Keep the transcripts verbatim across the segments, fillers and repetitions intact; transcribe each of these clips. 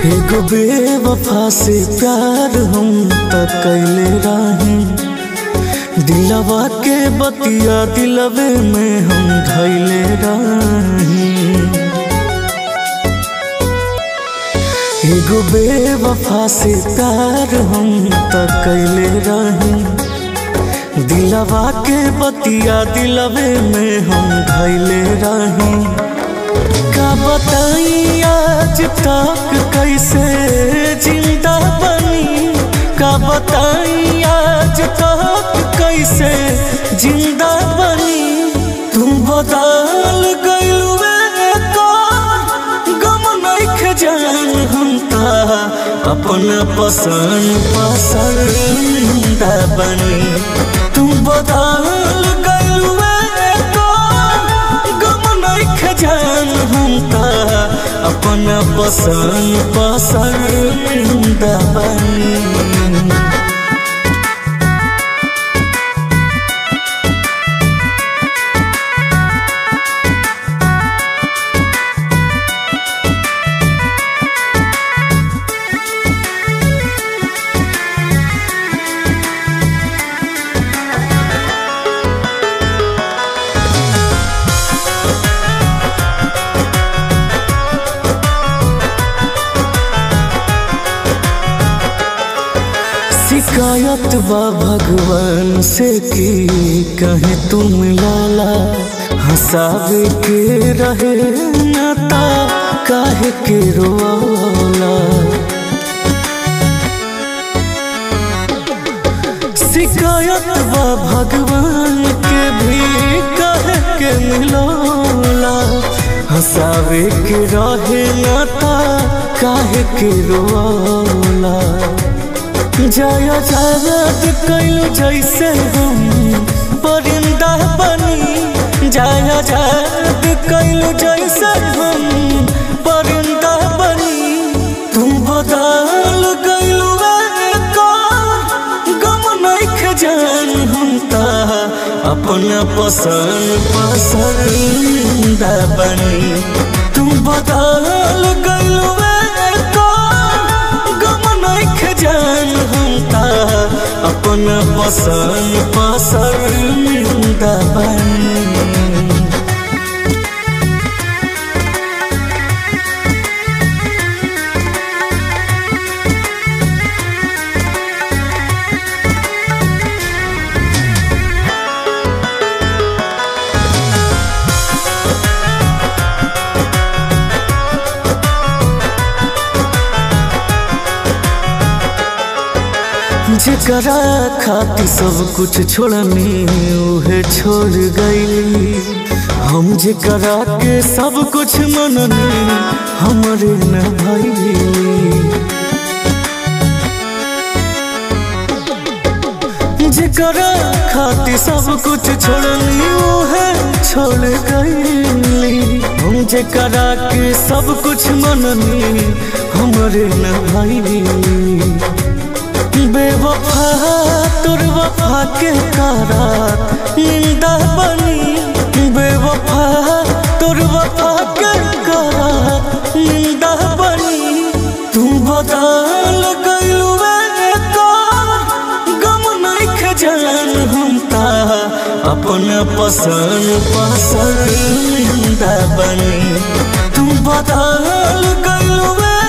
एगो बेवफा से प्यार हम त कैले रही, दिलवा के बतिया दिलवे में हम धैले रही। एगो बेवफा से प्यार हम त कैले रही, दिलवा के बतिया दिलवे में हम धैले रही। का बताई आज तक कैसे जिंदा बनी, का बताई आज तक कैसे जिंदा बनी। तुम बदल गइलू गम नइखे जान, हम ता अपना पसंद पसंदा बनी। तुम बदल गइलू गम नइखे जान, हम ता अपना पसंद पसंदा बनी। शिकायत बा भगवान से कि कहीं तुम लाला, हंसावे के रहे नाता काहे के रोला। शिकायत बा भगवान के भी काहे के मिलोला, हंसावे के रहे नाता काहे के रोला। जाया जाद कैलू जैसे हम परिंदा बनी, जाया जाद कैलू जैसे हम परिंदा बनी। तुम बदल गइलू गम नइखे जान, हम ता अपना पसंद पसंदा बनी। तुम बदल गइलू गम नइखे जान, हम ता अपना पसंद पसंदा बनी। जेकरा खातिर सब कुछ छोड़नी उहे छोड़ गईली, हम जेकरा के सब कुछ मननी हमरे न भइली। जेकरा खातिर सब कुछ छोड़नी उहे छोड़ गईली, हम जेकरा के सब कुछ मननी हमरे न भइली। बेवफा तोर वफा के करात निंदा बनी, बेवफा तोर वफा के करात निंदा बनी। तुम बदल गइलू गम नइखे जान, हम ता अपना पसंद पसंदा बनी। तुम बदल गइलू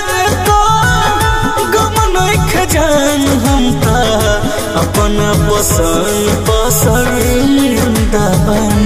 गम नइखे जान, हम ता अपना पसंद पसंदा बनी।